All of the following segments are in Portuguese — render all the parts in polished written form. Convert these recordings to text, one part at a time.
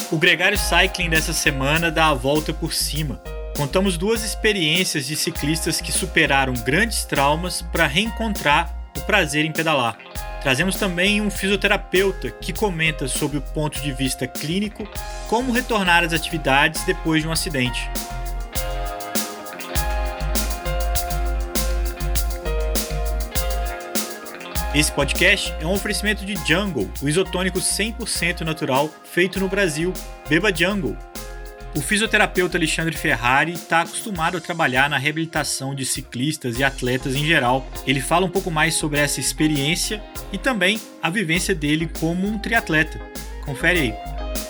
O Gregário Cycling dessa semana dá a volta por cima. Contamos duas experiências de ciclistas que superaram grandes traumas para reencontrar o prazer em pedalar. Trazemos também um fisioterapeuta que comenta sobre o ponto de vista clínico como retornar às atividades depois de um acidente. Esse podcast é um oferecimento de Jungle, o isotônico 100% natural feito no Brasil. Beba Jungle! O fisioterapeuta Alexandre Ferrari está acostumado a trabalhar na reabilitação de ciclistas e atletas em geral. Ele fala um pouco mais sobre essa experiência e também a vivência dele como um triatleta. Confere aí.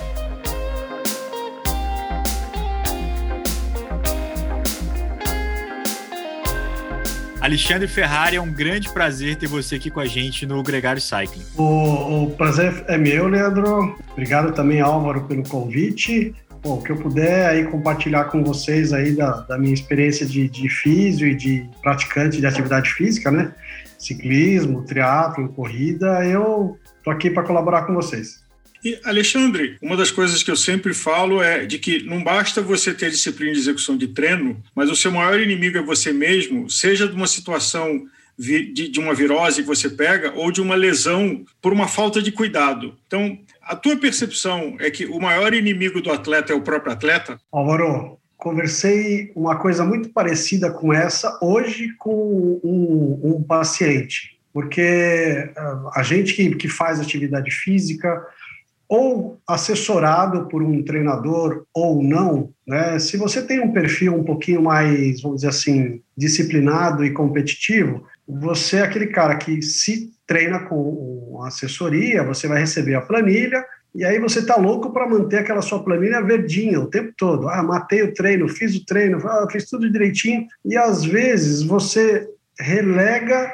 Alexandre Ferrari, é um grande prazer ter você aqui com a gente no Gregário Cycling. O prazer é meu, Leandro. Obrigado também, Álvaro, pelo convite. O que eu puder aí compartilhar com vocês aí da minha experiência de físio e de praticante de atividade física, né? Ciclismo, triatlo, corrida, eu tô aqui para colaborar com vocês. E, Alexandre, uma das coisas que eu sempre falo é de que não basta você ter disciplina de execução de treino, mas o seu maior inimigo é você mesmo, seja de uma situação de uma virose que você pega ou de uma lesão por uma falta de cuidado. Então, a tua percepção é que o maior inimigo do atleta é o próprio atleta? Álvaro, conversei uma coisa muito parecida com essa hoje com um paciente, porque a gente que faz atividade física, ou assessorado por um treinador ou não, né? Se você tem um perfil um pouquinho mais, vamos dizer assim, disciplinado e competitivo, você é aquele cara que se treina com assessoria, você vai receber a planilha, e aí você tá louco para manter aquela sua planilha verdinha o tempo todo. Matei o treino, fiz o treino, fiz tudo direitinho, e às vezes você relega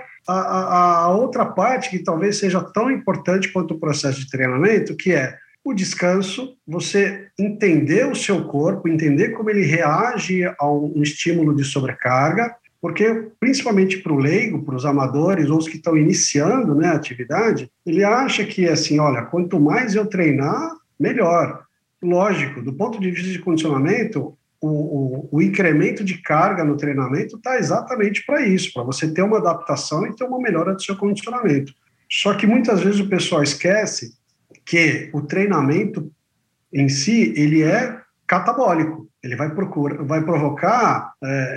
a outra parte que talvez seja tão importante quanto o processo de treinamento, que é o descanso, você entender o seu corpo, entender como ele reage a um estímulo de sobrecarga, porque principalmente para o leigo, para os amadores ou os que estão iniciando, né, a atividade, ele acha que assim, olha, quanto mais eu treinar, melhor. Lógico, do ponto de vista de condicionamento, o incremento de carga no treinamento está exatamente para isso, para você ter uma adaptação e ter uma melhora do seu condicionamento. Só que muitas vezes o pessoal esquece que o treinamento em si, ele é catabólico, ele vai provocar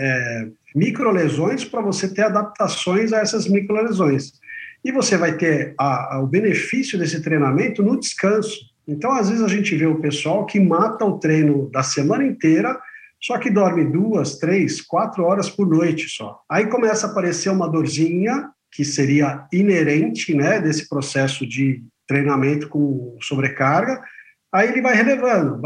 microlesões para você ter adaptações a essas microlesões. E você vai ter o benefício desse treinamento no descanso. Então, às vezes a gente vê o pessoal que mata o treino da semana inteira, só que dorme 2, 3, 4 horas por noite só. Aí começa a aparecer uma dorzinha, que seria inerente, né, desse processo de treinamento com sobrecarga. Aí ele vai relevando,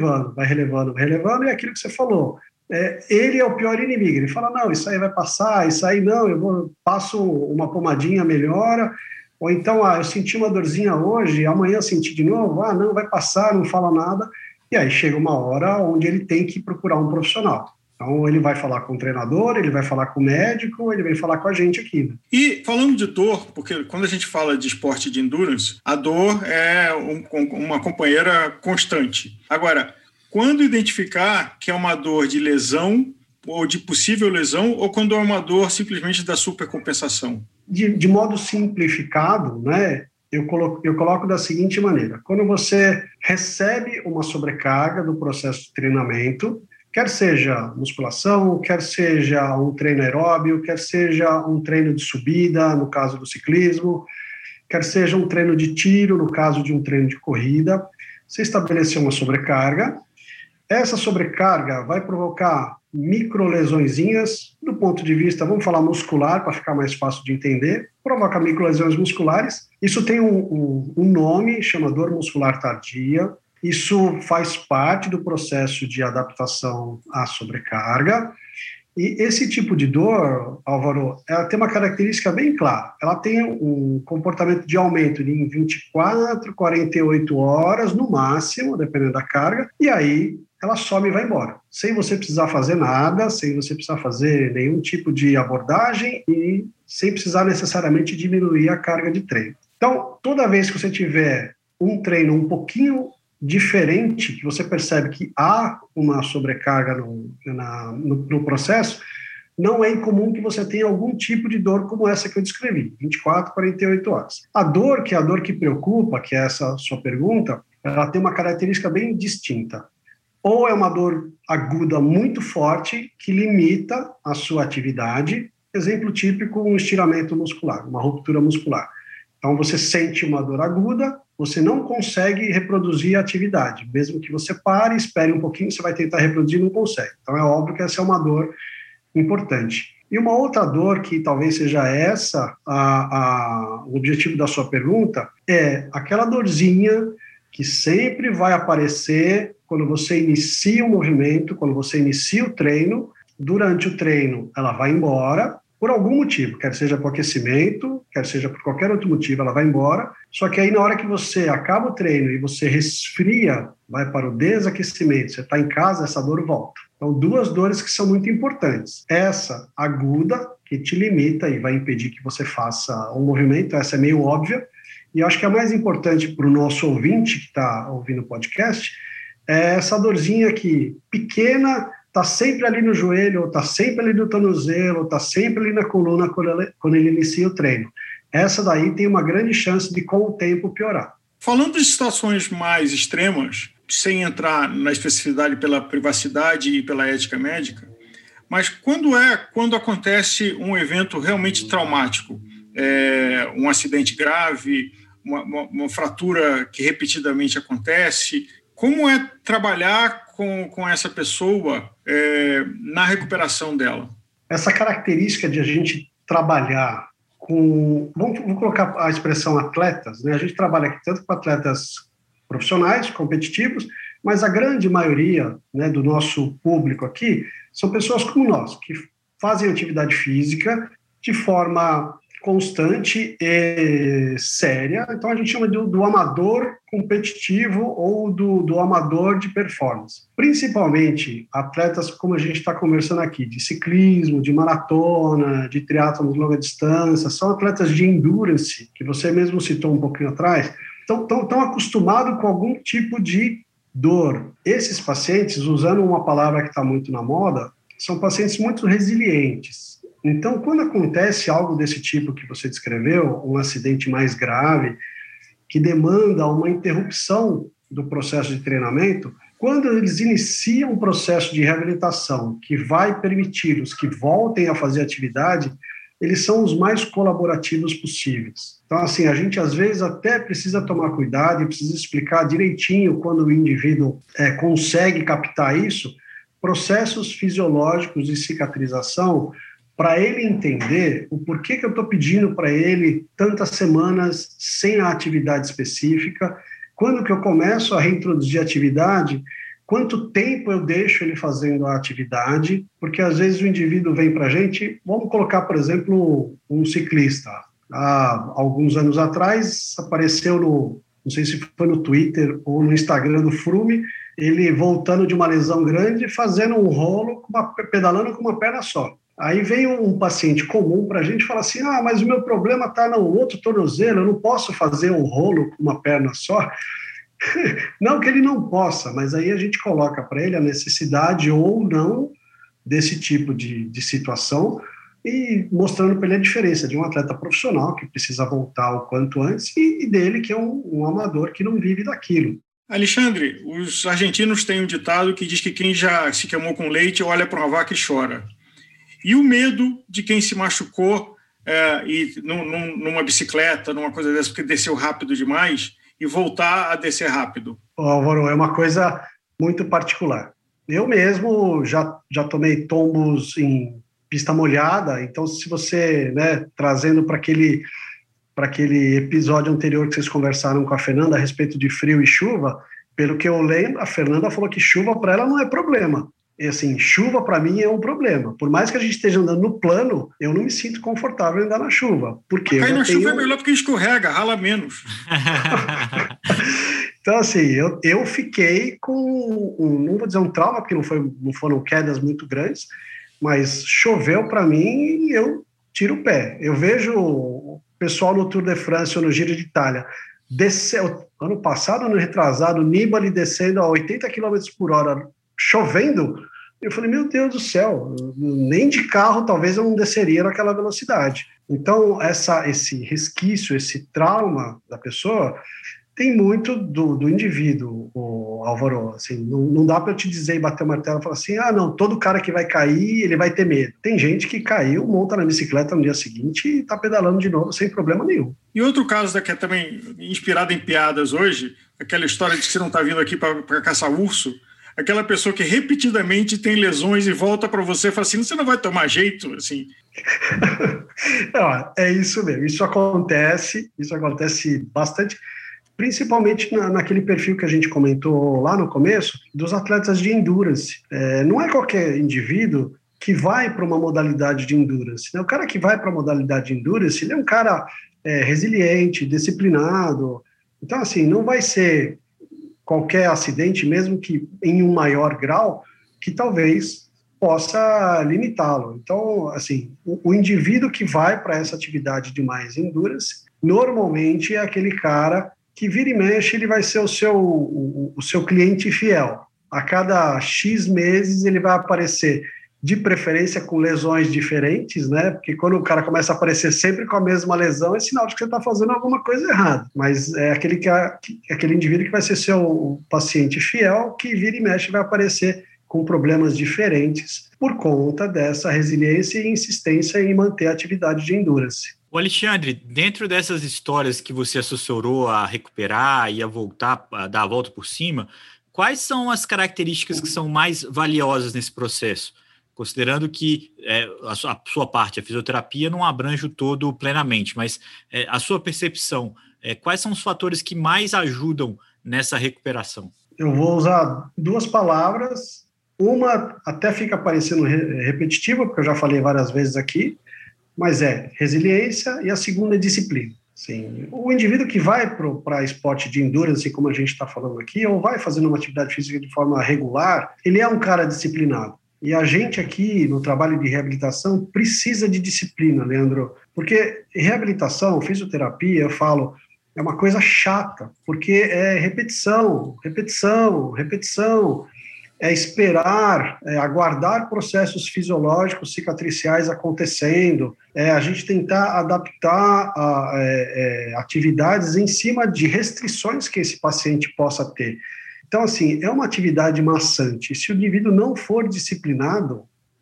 e é aquilo que você falou. Ele é o pior inimigo. Ele fala, não, isso aí vai passar, isso aí não, passo uma pomadinha, melhora. Ou então, eu senti uma dorzinha hoje, amanhã eu senti de novo, não, vai passar, não fala nada. E aí chega uma hora onde ele tem que procurar um profissional. Então, ele vai falar com o treinador, ele vai falar com o médico, ele vem falar com a gente aqui. Né? E falando de dor, porque quando a gente fala de esporte de endurance, a dor é uma companheira constante. Agora, quando identificar que é uma dor de lesão, ou de possível lesão, ou quando é uma dor simplesmente da supercompensação? De modo simplificado, né? Eu coloco da seguinte maneira: quando você recebe uma sobrecarga do processo de treinamento, quer seja musculação, quer seja um treino aeróbio, quer seja um treino de subida, no caso do ciclismo, quer seja um treino de tiro, no caso de um treino de corrida, você estabeleceu uma sobrecarga. Essa sobrecarga vai provocar microlesõezinhas do ponto de vista, vamos falar muscular, para ficar mais fácil de entender, provoca microlesões musculares. Isso tem um nome, chama dor muscular tardia. Isso faz parte do processo de adaptação à sobrecarga. E esse tipo de dor, Álvaro, ela tem uma característica bem clara. Ela tem um comportamento de aumento em 24, 48 horas, no máximo, dependendo da carga, e aí ela some e vai embora, sem você precisar fazer nada, sem você precisar fazer nenhum tipo de abordagem e sem precisar necessariamente diminuir a carga de treino. Então, toda vez que você tiver um treino um pouquinho diferente, que você percebe que há uma sobrecarga no processo, não é incomum que você tenha algum tipo de dor como essa que eu descrevi, 24, 48 horas. A dor, que é a dor que preocupa, que é essa sua pergunta, ela tem uma característica bem distinta. Ou é uma dor aguda muito forte que limita a sua atividade, exemplo típico, um estiramento muscular, uma ruptura muscular. Então, você sente uma dor aguda, você não consegue reproduzir a atividade. Mesmo que você pare, espere um pouquinho, você vai tentar reproduzir e não consegue. Então, é óbvio que essa é uma dor importante. E uma outra dor, que talvez seja essa o objetivo da sua pergunta, é aquela dorzinha que sempre vai aparecer quando você inicia o movimento, quando você inicia o treino. Durante o treino, ela vai embora, por algum motivo, quer seja por aquecimento, quer seja por qualquer outro motivo, ela vai embora. Só que aí, na hora que você acaba o treino e você resfria, vai para o desaquecimento, você está em casa, essa dor volta. Então, duas dores que são muito importantes. Essa aguda, que te limita e vai impedir que você faça um movimento, essa é meio óbvia. E eu acho que a mais importante para o nosso ouvinte que está ouvindo o podcast é essa dorzinha que, pequena, está sempre ali no joelho, ou está sempre ali no tornozelo, ou está sempre ali na coluna quando ele inicia o treino. Essa daí tem uma grande chance de, com o tempo, piorar. Falando de situações mais extremas, sem entrar na especificidade pela privacidade e pela ética médica, mas quando acontece um evento realmente traumático, um acidente grave, uma fratura que repetidamente acontece, como é trabalhar com essa pessoa na recuperação dela? Essa característica de a gente trabalhar com... Vou colocar a expressão atletas, né? A gente trabalha aqui tanto com atletas profissionais, competitivos, mas a grande maioria, né, do nosso público aqui são pessoas como nós, que fazem atividade física de forma constante e séria. Então, a gente chama do amador competitivo ou do amador de performance. Principalmente atletas, como a gente está conversando aqui, de ciclismo, de maratona, de triatlon de longa distância, são atletas de endurance, que você mesmo citou um pouquinho atrás, estão acostumados com algum tipo de dor. Esses pacientes, usando uma palavra que está muito na moda, são pacientes muito resilientes. Então, quando acontece algo desse tipo que você descreveu, um acidente mais grave, que demanda uma interrupção do processo de treinamento, quando eles iniciam um processo de reabilitação que vai permitir-os que voltem a fazer atividade, eles são os mais colaborativos possíveis. Então, assim, a gente às vezes até precisa tomar cuidado e precisa explicar direitinho quando o indivíduo consegue captar isso, processos fisiológicos de cicatrização, para ele entender o porquê que eu estou pedindo para ele tantas semanas sem a atividade específica, quando que eu começo a reintroduzir a atividade, quanto tempo eu deixo ele fazendo a atividade, porque às vezes o indivíduo vem para a gente, vamos colocar, por exemplo, um ciclista. Há alguns anos atrás, apareceu não sei se foi no Twitter ou no Instagram do Froome, ele voltando de uma lesão grande, fazendo um rolo, pedalando com uma perna só. Aí vem um paciente comum para a gente e fala assim, mas o meu problema está no outro tornozelo, eu não posso fazer um rolo com uma perna só. Não que ele não possa, mas aí a gente coloca para ele a necessidade ou não desse tipo de situação e mostrando para ele a diferença de um atleta profissional que precisa voltar o quanto antes e dele que é um amador que não vive daquilo. Alexandre, os argentinos têm um ditado que diz que quem já se queimou com leite olha para uma vaca e chora. E o medo de quem se machucou numa bicicleta, numa coisa dessa, porque desceu rápido demais, e voltar a descer rápido. Álvaro, é uma coisa muito particular. Eu mesmo já tomei tombos em pista molhada, então se você, trazendo para aquele episódio anterior que vocês conversaram com a Fernanda a respeito de frio e chuva, pelo que eu lembro, a Fernanda falou que chuva para ela não é problema. E assim, chuva para mim é um problema. Por mais que a gente esteja andando no plano, eu não me sinto confortável em andar na chuva. Porque cair na chuva é melhor porque escorrega, rala menos. Então, assim, eu fiquei com, não vou dizer um trauma, porque não foram quedas muito grandes, mas choveu para mim e eu tiro o pé. Eu vejo o pessoal no Tour de France ou no Giro de Itália desceu, ano passado, ano retrasado, Nibali descendo a 80 km por hora, chovendo, eu falei, meu Deus do céu, nem de carro talvez eu não desceria naquela velocidade. Então, esse resquício, esse trauma da pessoa tem muito do indivíduo, o Álvaro. Assim, não dá para eu te dizer e bater o martelo e falar assim, não, todo cara que vai cair, ele vai ter medo. Tem gente que caiu, monta na bicicleta no dia seguinte e está pedalando de novo sem problema nenhum. E outro caso que é também inspirado em piadas hoje, aquela história de que você não está vindo aqui para caçar urso, aquela pessoa que repetidamente tem lesões e volta para você e fala assim, você não vai tomar jeito, assim. É isso mesmo, isso acontece bastante, principalmente naquele perfil que a gente comentou lá no começo, dos atletas de endurance. Não é qualquer indivíduo que vai para uma modalidade de endurance, né? O cara que vai para a modalidade de endurance, ele é um cara resiliente, disciplinado. Então, assim, não vai ser qualquer acidente, mesmo que em um maior grau, que talvez possa limitá-lo. Então, assim, o indivíduo que vai para essa atividade de mais endurance, normalmente é aquele cara que vira e mexe, ele vai ser o seu cliente fiel. A cada X meses ele vai aparecer, de preferência com lesões diferentes, né? Porque quando o cara começa a aparecer sempre com a mesma lesão, é sinal de que você está fazendo alguma coisa errada. Mas é aquele indivíduo que vai ser seu paciente fiel, que vira e mexe vai aparecer com problemas diferentes por conta dessa resiliência e insistência em manter a atividade de endurance. O Alexandre, dentro dessas histórias que você assessorou a recuperar e a voltar, a dar a volta por cima, quais são as características que são mais valiosas nesse processo? Considerando que a sua parte, a fisioterapia, não abrange o todo plenamente, mas a sua percepção, quais são os fatores que mais ajudam nessa recuperação? Eu vou usar duas palavras, uma até fica parecendo repetitiva, porque eu já falei várias vezes aqui, mas é resiliência, e a segunda é disciplina. Sim, o indivíduo que vai para esporte de endurance, como a gente está falando aqui, ou vai fazendo uma atividade física de forma regular, ele é um cara disciplinado. E a gente aqui, no trabalho de reabilitação, precisa de disciplina, Leandro, porque reabilitação, fisioterapia, eu falo, é uma coisa chata, porque é repetição, é esperar, aguardar processos fisiológicos cicatriciais acontecendo, a gente tentar adaptar atividades em cima de restrições que esse paciente possa ter. Então, assim, é uma atividade maçante. Se o indivíduo não for disciplinado,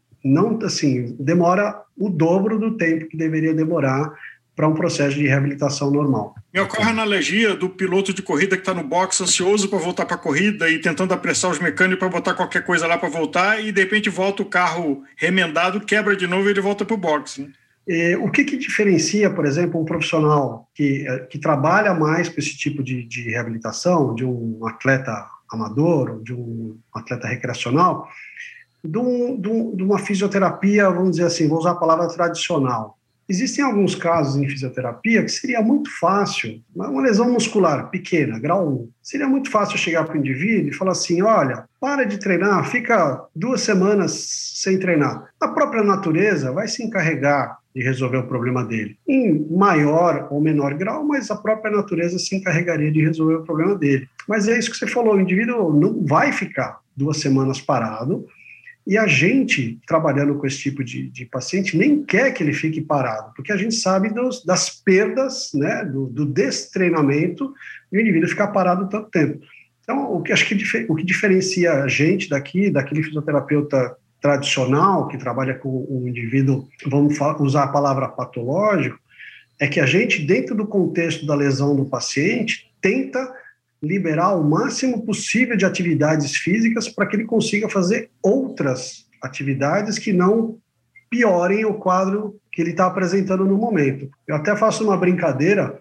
demora o dobro do tempo que deveria demorar para um processo de reabilitação normal. Me ocorre a analogia do piloto de corrida que está no box ansioso para voltar para a corrida e tentando apressar os mecânicos para botar qualquer coisa lá para voltar e, de repente, volta o carro remendado, quebra de novo e ele volta para o box, né? O que diferencia, por exemplo, um profissional que trabalha mais com esse tipo de reabilitação, de um atleta amador, ou de um atleta recreacional, de uma fisioterapia, vamos dizer assim, vou usar a palavra tradicional. Existem alguns casos em fisioterapia que seria muito fácil, uma lesão muscular pequena, grau 1, seria muito fácil chegar para o indivíduo e falar assim, olha, para de treinar, fica 2 semanas sem treinar. A própria natureza vai se encarregar de resolver o problema dele, em maior ou menor grau, mas a própria natureza se encarregaria de resolver o problema dele. Mas é isso que você falou, o indivíduo não vai ficar 2 semanas parado, e a gente, trabalhando com esse tipo de paciente, nem quer que ele fique parado, porque a gente sabe das perdas, né, do destreinamento, e o indivíduo ficar parado tanto tempo. Então, acho que o que diferencia a gente daquele fisioterapeuta tradicional, que trabalha com um indivíduo, vamos usar a palavra patológico, é que a gente, dentro do contexto da lesão do paciente, tenta liberar o máximo possível de atividades físicas para que ele consiga fazer outras atividades que não piorem o quadro que ele está apresentando no momento. Eu até faço uma brincadeira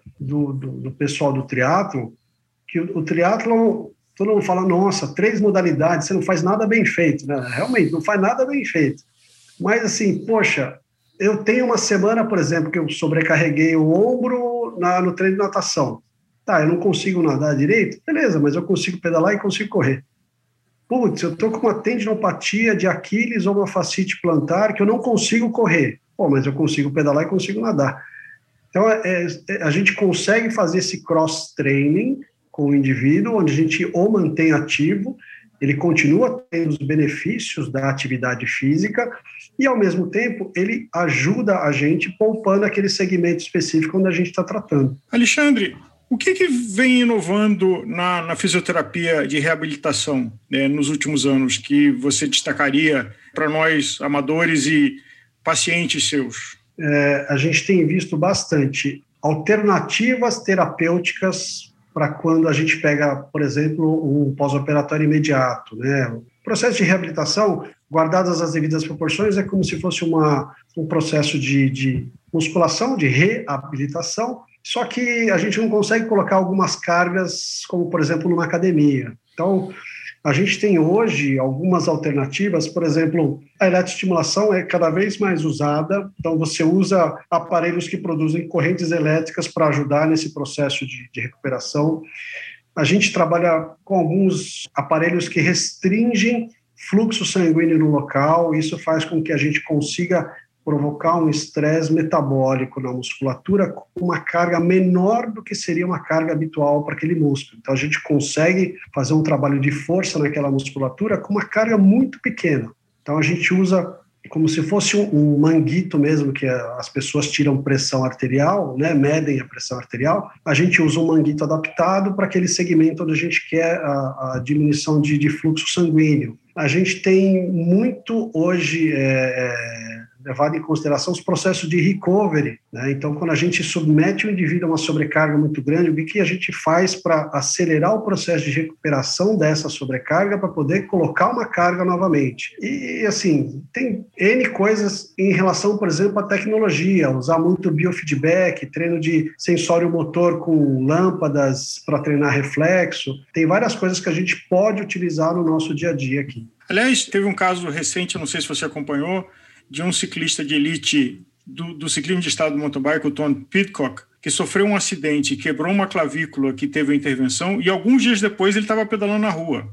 do pessoal do triatlon, que o triatlon, todo mundo fala, nossa, 3 modalidades, você não faz nada bem feito, né? Realmente, não faz nada bem feito. Mas assim, poxa, eu tenho uma semana, por exemplo, que eu sobrecarreguei o ombro no treino de natação. Tá, eu não consigo nadar direito? Beleza, mas eu consigo pedalar e consigo correr. Putz, eu estou com uma tendinopatia de Aquiles ou uma fascite plantar que eu não consigo correr. Pô, mas eu consigo pedalar e consigo nadar. Então, a gente consegue fazer esse cross-training com o indivíduo, onde a gente o mantém ativo, ele continua tendo os benefícios da atividade física e, ao mesmo tempo, ele ajuda a gente poupando aquele segmento específico onde a gente está tratando. Alexandre, o que vem inovando na fisioterapia de reabilitação, né, nos últimos anos, que você destacaria para nós, amadores e pacientes seus? A gente tem visto bastante alternativas terapêuticas para quando a gente pega, por exemplo, um pós-operatório imediato, né? O processo de reabilitação, guardadas as devidas proporções, é como se fosse um processo de musculação, de reabilitação, só que a gente não consegue colocar algumas cargas, como, por exemplo, numa academia. Então, a gente tem hoje algumas alternativas, por exemplo, a eletroestimulação é cada vez mais usada, então você usa aparelhos que produzem correntes elétricas para ajudar nesse processo de recuperação. A gente trabalha com alguns aparelhos que restringem fluxo sanguíneo no local, isso faz com que a gente consiga provocar um estresse metabólico na musculatura com uma carga menor do que seria uma carga habitual para aquele músculo. Então, a gente consegue fazer um trabalho de força naquela musculatura com uma carga muito pequena. Então, a gente usa como se fosse um manguito mesmo, que as pessoas tiram pressão arterial, né, medem a pressão arterial. A gente usa um manguito adaptado para aquele segmento onde a gente quer a diminuição de fluxo sanguíneo. A gente tem muito hoje levado em consideração os processos de recovery, né? Então, quando a gente submete o indivíduo a uma sobrecarga muito grande, o que a gente faz para acelerar o processo de recuperação dessa sobrecarga para poder colocar uma carga novamente? E, assim, tem N coisas em relação, por exemplo, à tecnologia, usar muito biofeedback, treino de sensório motor com lâmpadas para treinar reflexo. Tem várias coisas que a gente pode utilizar no nosso dia a dia aqui. Aliás, teve um caso recente, não sei se você acompanhou, de um ciclista de elite do ciclismo de estado do mountain bike, o Tom Pidcock, que sofreu um acidente, quebrou uma clavícula que teve a intervenção e alguns dias depois ele estava pedalando na rua.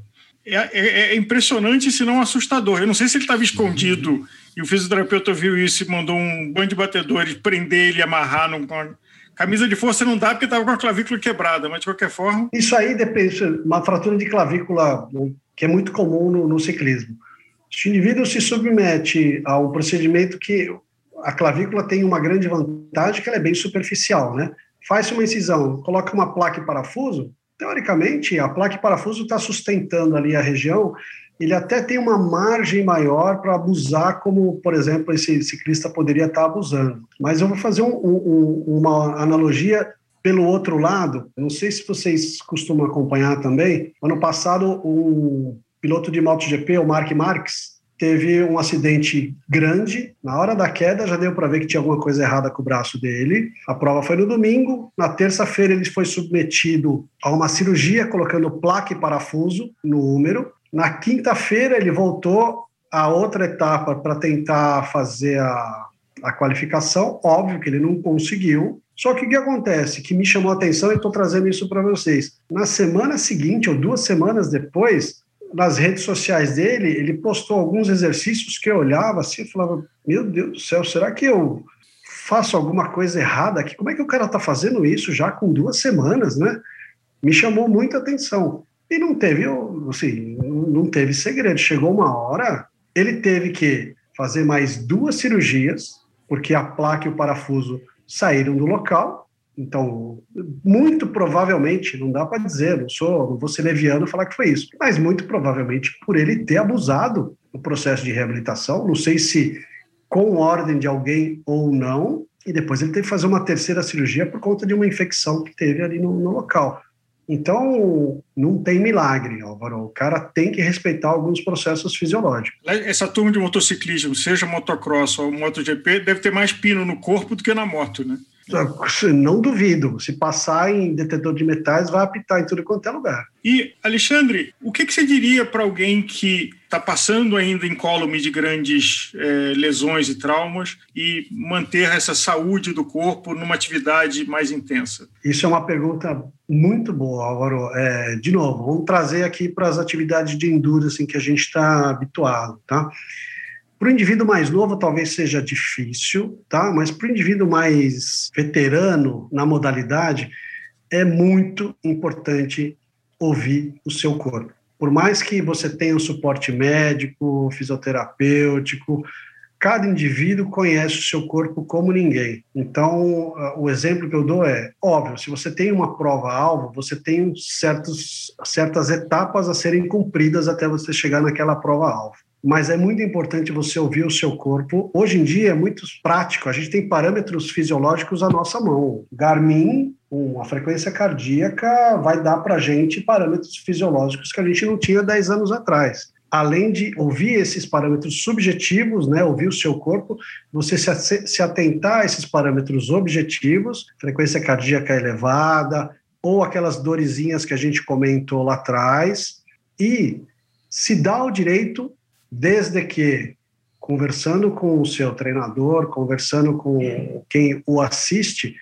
É impressionante, se não assustador. Eu não sei se ele estava escondido e o fisioterapeuta viu isso e mandou um bando de batedores prender ele e amarrar com a camisa de força. Não dá porque estava com a clavícula quebrada, mas de qualquer forma... Isso aí depende, uma fratura de clavícula que é muito comum no ciclismo. Se o indivíduo se submete a um procedimento que a clavícula tem uma grande vantagem, que ela é bem superficial, né? Faz uma incisão, coloca uma placa e parafuso, teoricamente, a placa e parafuso está sustentando ali a região, ele até tem uma margem maior para abusar, como, por exemplo, esse ciclista poderia estar abusando. Mas eu vou fazer uma analogia pelo outro lado. Não sei se vocês costumam acompanhar também. Ano passado, piloto de MotoGP, o Marc Marques, teve um acidente grande. Na hora da queda já deu para ver que tinha alguma coisa errada com o braço dele. A prova foi no domingo. Na terça-feira ele foi submetido a uma cirurgia, colocando placa e parafuso no húmero. Na quinta-feira ele voltou a outra etapa para tentar fazer a qualificação. Óbvio que ele não conseguiu. Só que o que acontece? Que me chamou a atenção e estou trazendo isso para vocês. Na semana seguinte, ou 2 semanas depois, nas redes sociais dele, ele postou alguns exercícios que eu olhava assim e falava, meu Deus do céu, será que eu faço alguma coisa errada aqui? Como é que o cara está fazendo isso já com 2 semanas, né? Me chamou muita atenção. E não teve, assim, não teve segredo. Chegou uma hora, ele teve que fazer mais 2 cirurgias, porque a placa e o parafuso saíram do local. Então, muito provavelmente, não dá para dizer, não vou ser leviano falar que foi isso, mas muito provavelmente por ele ter abusado do processo de reabilitação, não sei se com ordem de alguém ou não, e depois ele teve que fazer uma 3ª cirurgia por conta de uma infecção que teve ali no local. Então, não tem milagre, Álvaro. O cara tem que respeitar alguns processos fisiológicos. Essa turma de motociclismo, seja motocross ou MotoGP, deve ter mais pino no corpo do que na moto, né? Não duvido. Se passar em detetor de metais, vai apitar em tudo quanto é lugar. E, Alexandre, o que você diria para alguém que está passando ainda incólume de grandes lesões e traumas e manter essa saúde do corpo numa atividade mais intensa? Isso é uma pergunta muito boa, Álvaro. De novo, vamos trazer aqui para as atividades de endurance em que a gente está habituado, tá? Para o indivíduo mais novo, talvez seja difícil, tá? Mas para o indivíduo mais veterano na modalidade, é muito importante ouvir o seu corpo. Por mais que você tenha um suporte médico, fisioterapêutico, cada indivíduo conhece o seu corpo como ninguém. Então, o exemplo que eu dou é, óbvio, se você tem uma prova-alvo, você tem certas etapas a serem cumpridas até você chegar naquela prova-alvo. Mas é muito importante você ouvir o seu corpo. Hoje em dia é muito prático, a gente tem parâmetros fisiológicos à nossa mão. Garmin, com a frequência cardíaca, vai dar para a gente parâmetros fisiológicos que a gente não tinha 10 anos atrás. Além de ouvir esses parâmetros subjetivos, né, ouvir o seu corpo, você se atentar a esses parâmetros objetivos, frequência cardíaca elevada, ou aquelas dorezinhas que a gente comentou lá atrás, e se dá o direito, desde que, conversando com o seu treinador, conversando com quem o assiste,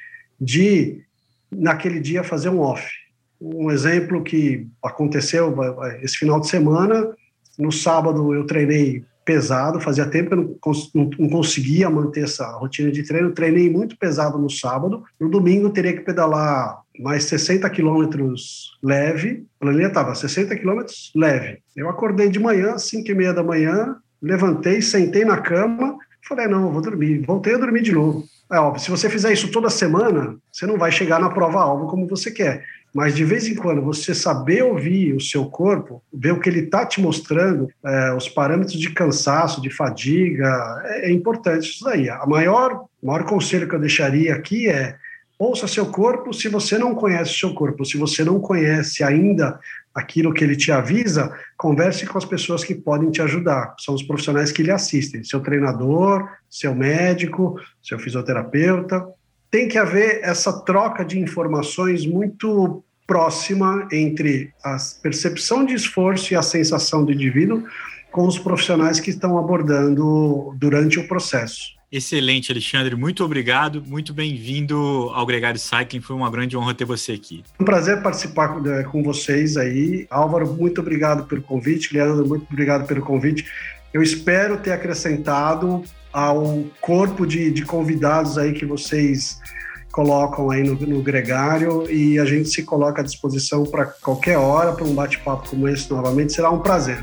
de, naquele dia, fazer um off. Um exemplo que aconteceu esse final de semana. No sábado eu treinei pesado, fazia tempo que eu não conseguia manter essa rotina de treino, treinei muito pesado no sábado, no domingo eu teria que pedalar mais 60 quilômetros leve, a planilha estava 60 quilômetros leve. Eu acordei de manhã, 5h30 da manhã, levantei, sentei na cama, falei, não, eu vou dormir, voltei a dormir de novo. É óbvio, se você fizer isso toda semana, você não vai chegar na prova-alvo como você quer. Mas, de vez em quando, você saber ouvir o seu corpo, ver o que ele está te mostrando, os parâmetros de cansaço, de fadiga, é importante isso daí. O maior conselho que eu deixaria aqui é ouça seu corpo. Se você não conhece o seu corpo, se você não conhece ainda aquilo que ele te avisa, converse com as pessoas que podem te ajudar. São os profissionais que lhe assistem, seu treinador, seu médico, seu fisioterapeuta. Tem que haver essa troca de informações muito próxima entre a percepção de esforço e a sensação do indivíduo com os profissionais que estão abordando durante o processo. Excelente, Alexandre. Muito obrigado. Muito bem-vindo ao Gregário Cycling. Foi uma grande honra ter você aqui. Um prazer participar com vocês aí. Álvaro, muito obrigado pelo convite. Leandro, muito obrigado pelo convite. Eu espero ter acrescentado ao corpo de convidados aí que vocês colocam aí no Gregário, e a gente se coloca à disposição para qualquer hora, para um bate-papo como esse novamente. Será um prazer.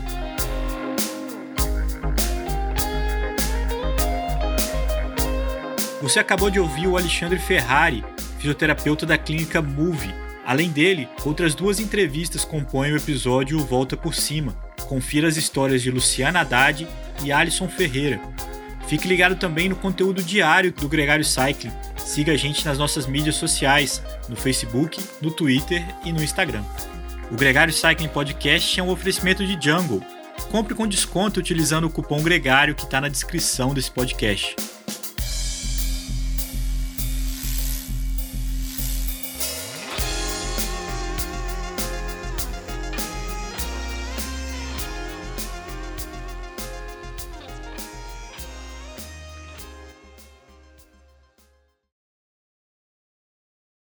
Você acabou de ouvir o Alexandre Ferrari, fisioterapeuta da clínica Move. Além dele, outras 2 entrevistas compõem o episódio Volta por Cima. Confira as histórias de Luciana Haddad e Alisson Ferreira. Fique ligado também no conteúdo diário do Gregário Cycling. Siga a gente nas nossas mídias sociais, no Facebook, no Twitter e no Instagram. O Gregário Cycling Podcast é um oferecimento de Jungle. Compre com desconto utilizando o cupom Gregário que está na descrição desse podcast.